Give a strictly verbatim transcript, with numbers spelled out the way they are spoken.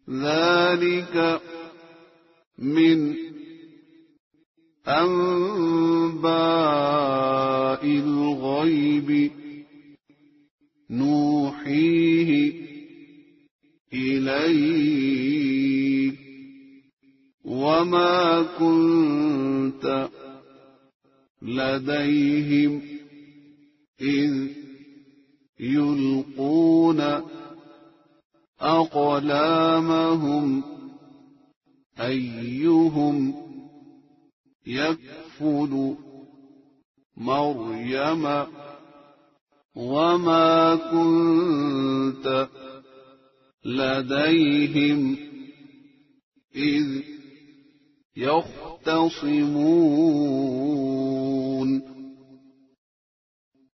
ذلك من أنباء الغيب نوحيه إليك وما كنت لديهم إذ يلقون أقلامهم أيهم يكفل مريم وما كنت لديهم إذ يختصمون